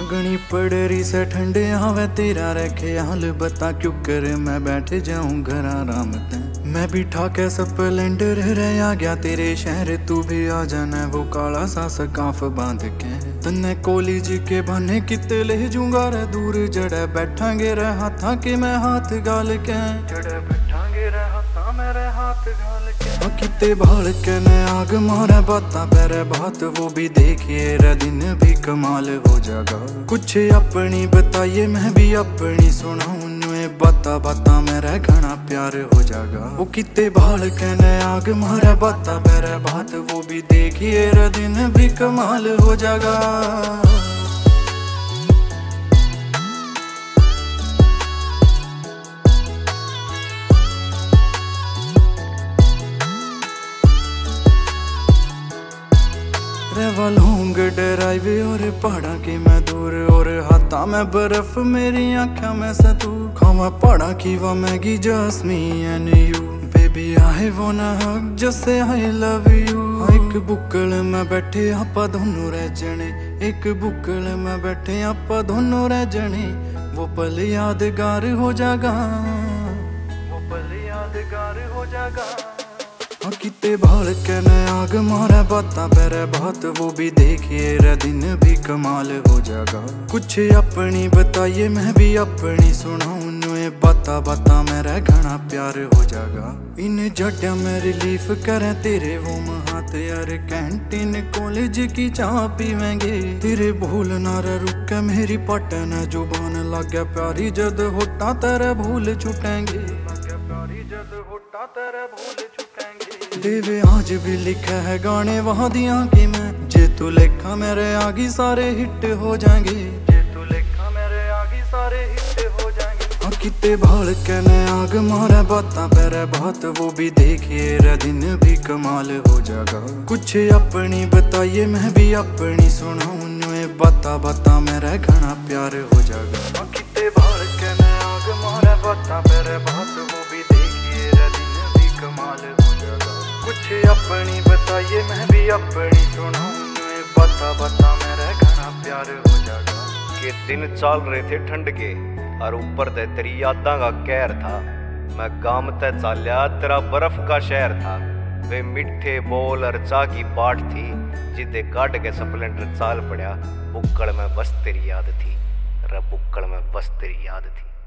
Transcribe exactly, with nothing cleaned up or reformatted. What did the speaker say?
गणी पड़री से ठंडे हवे तेरा रखे हाल बता क्यों कर मैं बैठ जाऊं घर आराम ते मैं भी ठाके स्प्लेंडर रह आ गया तेरे शहर तू भी आ जाना वो काला सा स्काफ बांध के तन्ने कॉलेज के बहाने किते ले जूंगा रे दूर जड़े बैठांगे रे हाथा के मैं हाथ गाल के जड़े बैठांगे रे हाथा मेरे हाथ गाल के किते भाल के ने आग मारे बाता पेरे बात वो भी देखिए रे दिन भी कमाल हो जाएगा कुछ अपनी बताइए मैं भी अपनी सुनाऊं बाता बाता मेरा घना प्यार हो जाएगा वो किते भाल के ने आग मारे बाता पेरे बात वो भी देखिए रे दिन भी कमाल हो जाएगा। लॉन्ग ड्राइव और पहाड़ा की मैं दूर और हाथा में बर्फ मेरी आँखों में से तू खावा पहाड़ा की वो Maggi just me and you baby I wanna hug just say I love you. एक बुक्कल में बैठे आपा दोनों रह जने एक बुक्कल में बैठे आपा दोनों रह जने वो पल यादगार हो जाएगा वो पल यादगार हो जाएगा। किते भाल के ने आग मारे बाता पेरे बात वो भी देखिए रे दिन भी कमाल हो जाएगा कुछ अपनी बताइए मैं भी अपनी सुनाऊं बाता बाता मेरा घना प्यार हो जाएगा। इन जड्डा में रिलीफ करे तेरे वो हाथ यार कैंटीन कॉलेज की चाह पीवेंगे तेरे भूल ना रुके मेरी पटन जुबान लगे प्यारी जद होता तेरे भूल छुटेंगे प्यारी जद होता तेरे भूल देवे आज भी लिखा है गाने वहां दिया कि मैं जे तू लेखा मेरे आगे सारे हिट हो जाएंगे जे तू लेखा मेरे आगे सारे हिट हो जाएंगे। और किते भाल के ने आग मारे बाता पेरे बात वो भी देखिए रे दिन भी कमाल हो जाएगा कुछ अपनी बताइए मैं भी अपनी सुनाऊं बाता बाता मेरा घना प्यार हो जाएगा। और किते भाल के ने आग मारे बाता पेरे बात वो भी देखिए रे दिन भी कमाल हो जाएगा कुछ अपनी बताइए मैं भी अपनी सुनाऊं बता बता मेरा घना प्यार हो जाएगा। के दिन चल रहे थे ठंड के और ऊपर ते तेरी यादा का कहर था मैं गांव ते चालिया तेरा बर्फ का शहर था वे मिठे बोल और चाह की बाट थी जिदे काट के स्प्लेंडर चाल पड़ा बुक्कड़ में बस तेरी याद थी रे बुक्कड़ में बस तेरी याद थी।